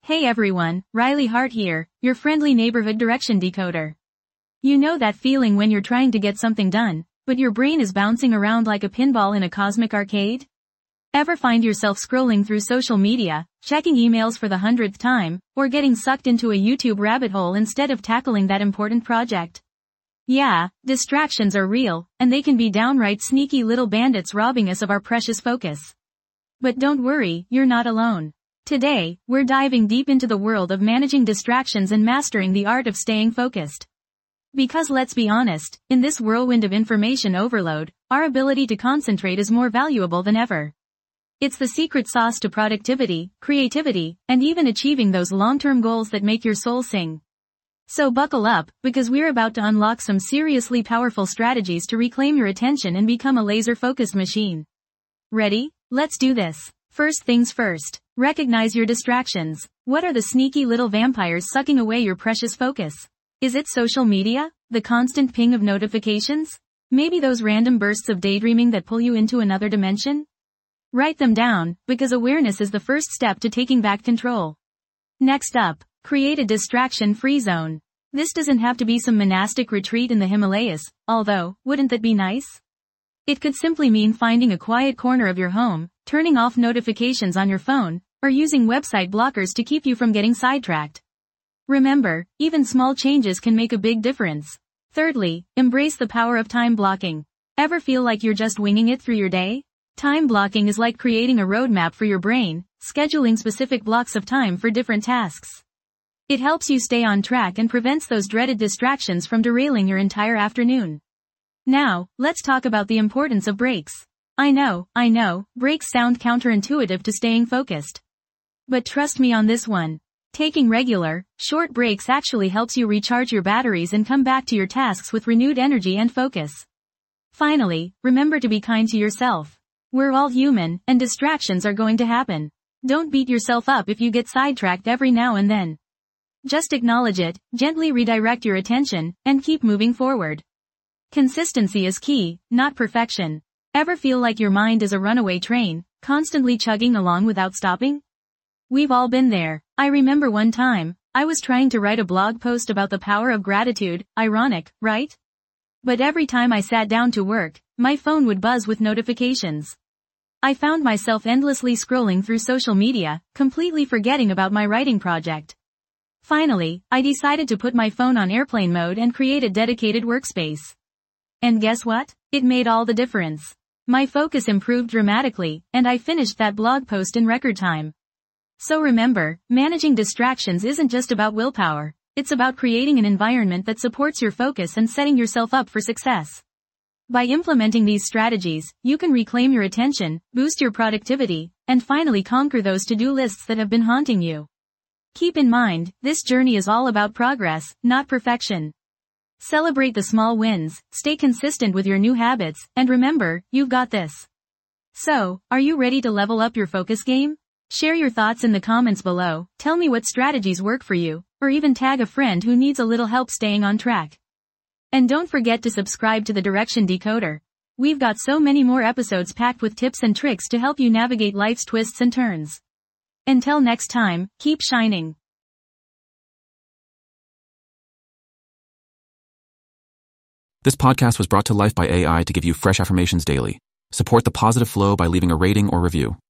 Hey everyone, Riley Hart here, your friendly neighborhood direction decoder. You know that feeling when you're trying to get something done, but your brain is bouncing around like a pinball in a cosmic arcade? Ever find yourself scrolling through social media, checking emails for the 100th time, or getting sucked into a YouTube rabbit hole instead of tackling that important project? Yeah, distractions are real, and they can be downright sneaky little bandits robbing us of our precious focus. But don't worry, you're not alone. Today, we're diving deep into the world of managing distractions and mastering the art of staying focused. Because let's be honest, in this whirlwind of information overload, our ability to concentrate is more valuable than ever. It's the secret sauce to productivity, creativity, and even achieving those long-term goals that make your soul sing. So buckle up, because we're about to unlock some seriously powerful strategies to reclaim your attention and become a laser-focused machine. Ready? Let's do this. First things first. Recognize your distractions. What are the sneaky little vampires sucking away your precious focus? Is it social media? The constant ping of notifications? Maybe those random bursts of daydreaming that pull you into another dimension? Write them down, because awareness is the first step to taking back control. Next up, create a distraction-free zone. This doesn't have to be some monastic retreat in the Himalayas, although, wouldn't that be nice? It could simply mean finding a quiet corner of your home, turning off notifications on your phone, or using website blockers to keep you from getting sidetracked. Remember, even small changes can make a big difference. Thirdly, embrace the power of time blocking. Ever feel like you're just winging it through your day? Time blocking is like creating a roadmap for your brain, scheduling specific blocks of time for different tasks. It helps you stay on track and prevents those dreaded distractions from derailing your entire afternoon. Now, let's talk about the importance of breaks. I know, breaks sound counterintuitive to staying focused. But trust me on this one. Taking regular, short breaks actually helps you recharge your batteries and come back to your tasks with renewed energy and focus. Finally, remember to be kind to yourself. We're all human, and distractions are going to happen. Don't beat yourself up if you get sidetracked every now and then. Just acknowledge it, gently redirect your attention, and keep moving forward. Consistency is key, not perfection. Ever feel like your mind is a runaway train, constantly chugging along without stopping? We've all been there. I remember one time, I was trying to write a blog post about the power of gratitude, ironic, right? But every time I sat down to work, my phone would buzz with notifications. I found myself endlessly scrolling through social media, completely forgetting about my writing project. Finally, I decided to put my phone on airplane mode and create a dedicated workspace. And guess what? It made all the difference. My focus improved dramatically, and I finished that blog post in record time. So remember, managing distractions isn't just about willpower. It's about creating an environment that supports your focus and setting yourself up for success. By implementing these strategies, you can reclaim your attention, boost your productivity, and finally conquer those to-do lists that have been haunting you. Keep in mind, this journey is all about progress, not perfection. Celebrate the small wins, stay consistent with your new habits, and remember, you've got this. So, are you ready to level up your focus game? Share your thoughts in the comments below, tell me what strategies work for you, or even tag a friend who needs a little help staying on track. And don't forget to subscribe to the Direction Decoder. We've got so many more episodes packed with tips and tricks to help you navigate life's twists and turns. Until next time, keep shining. This podcast was brought to life by AI to give you fresh affirmations daily. Support the positive flow by leaving a rating or review.